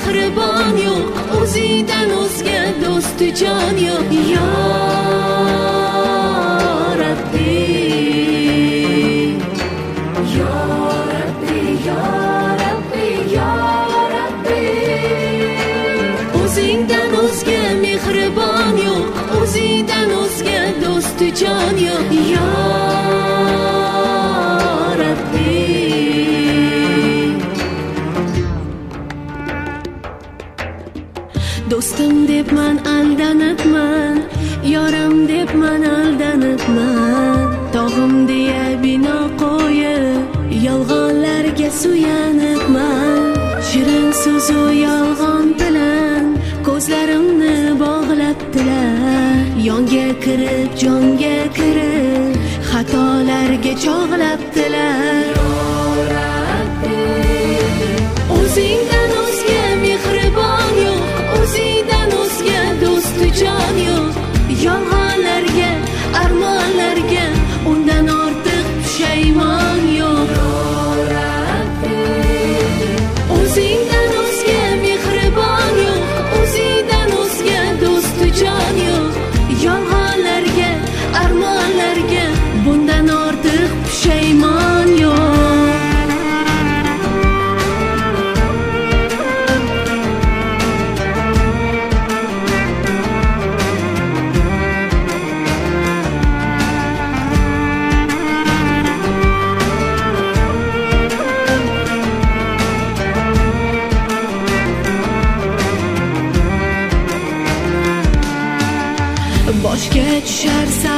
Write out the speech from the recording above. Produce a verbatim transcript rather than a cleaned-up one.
mehribon yo'q, o'zidan o'zga do'sti jon yo'q. Ya Rabbi, ya Rabbi, ya Rabbi, ya Rabbi. O'zingdan o'zga mehribon yo'q, o'zidan o'zga do'sti jon yo'q. Ya Rabbi, do'stim debman aldanibman, yorim debman aldanibman. Tog'im deya bino qo'yib, yolg'onlarga suyanibman. Shirin so'zu yolg'on bilan ko'zlarimni bog'labdilar. Yonga kirib, jonga kirib, xatolarga chog'labdilar. Ya Rabbi, o'zingdan o'zga mehribon yo'q, o'zidan o'zga do'sti jon yo'q. Yolg'onlarga, armonlarga undan ortiq pushaymon yo'q. Ya Rabbi, o'zingdan o'zga mehribon yo'q, o'zidan o'zga do'sti jon yo'q. Yolg'onlarga, armonlarga bundan ortiq pushaymon yo'q. Boshga tushar